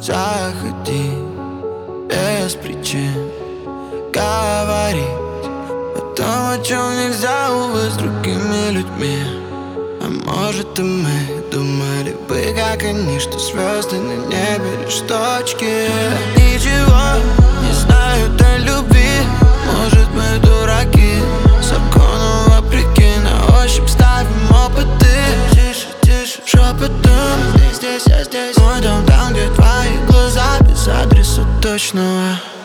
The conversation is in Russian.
заходи без причин говорить о том, о чем нельзя, увы, с другими людьми. А может, и мы думали бы, как они, что звезды на небе лишь точки. Ничего не знают о любви, может, мы дураки, закону вопреки, на ощупь ставим опыты. Тише, тише, шепотом, здесь, я здесь. Мой дом там, где твои глаза, без адреса точного.